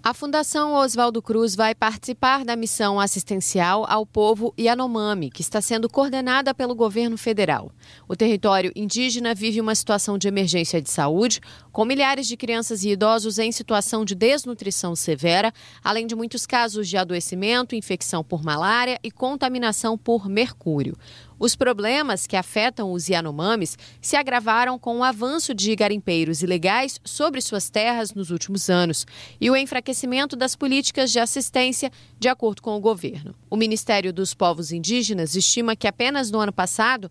A Fundação Oswaldo Cruz vai participar da missão assistencial ao povo Yanomami, que está sendo coordenada pelo governo federal. O território indígena vive uma situação de emergência de saúde, com milhares de crianças e idosos em situação de desnutrição severa, além de muitos casos de adoecimento, infecção por malária e contaminação por mercúrio. Os problemas que afetam os Yanomamis se agravaram com o avanço de garimpeiros ilegais sobre suas terras nos últimos anos e o enfraquecimento das políticas de assistência, de acordo com o governo. O Ministério dos Povos Indígenas estima que apenas no ano passado,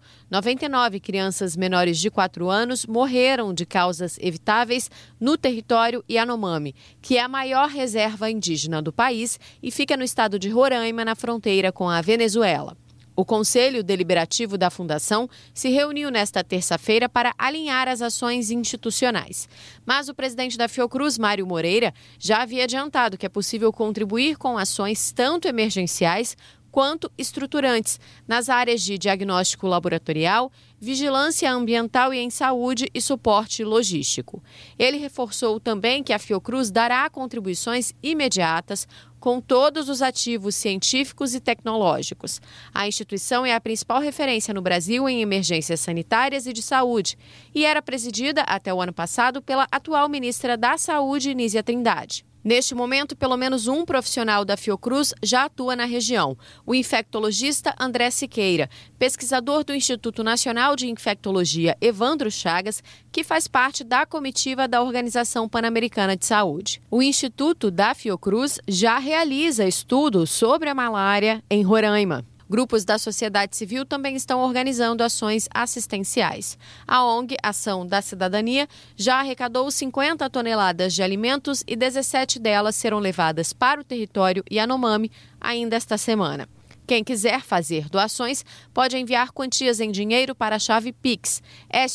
99 crianças menores de 4 anos morreram de causas evitáveis no território Yanomami, que é a maior reserva indígena do país e fica no estado de Roraima, na fronteira com a Venezuela. O Conselho Deliberativo da Fundação se reuniu nesta terça-feira para alinhar as ações institucionais. Mas o presidente da Fiocruz, Mário Moreira, já havia adiantado que é possível contribuir com ações tanto emergenciais quanto estruturantes nas áreas de diagnóstico laboratorial, vigilância ambiental e em saúde e suporte logístico. Ele reforçou também que a Fiocruz dará contribuições imediatas com todos os ativos científicos e tecnológicos. A instituição é a principal referência no Brasil em emergências sanitárias e de saúde e era presidida até o ano passado pela atual ministra da Saúde, Nízia Trindade. Neste momento, pelo menos um profissional da Fiocruz já atua na região, o infectologista André Siqueira, pesquisador do Instituto Nacional de Infectologia Evandro Chagas, que faz parte da comitiva da Organização Pan-Americana de Saúde. O Instituto da Fiocruz já realiza estudos sobre a malária em Roraima. Grupos da sociedade civil também estão organizando ações assistenciais. A ONG Ação da Cidadania já arrecadou 50 toneladas de alimentos e 17 delas serão levadas para o território Yanomami ainda esta semana. Quem quiser fazer doações pode enviar quantias em dinheiro para a chave Pix,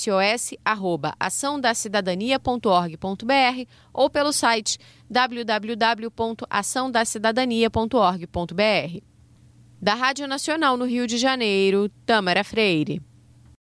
sos@açãodacidadania.org.br ou pelo site www.açãodacidadania.org.br. Da Rádio Nacional no Rio de Janeiro, Tâmara Freire.